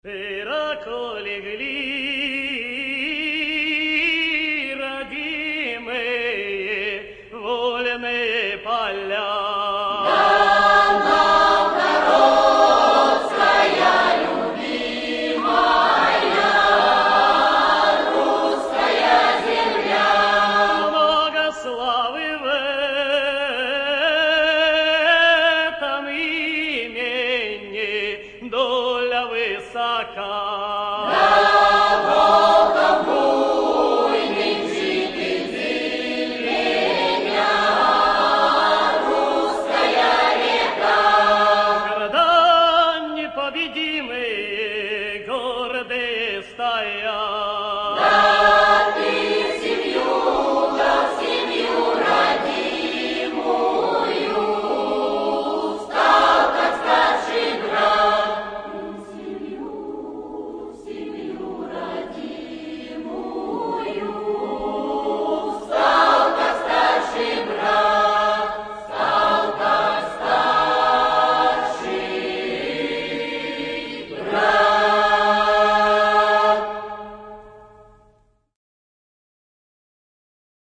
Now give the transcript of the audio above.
Широко легли родимые вольные поля. Доля высока. Да, Бога буйных житых земля, русская река. Города непобедимые, гордые стоят.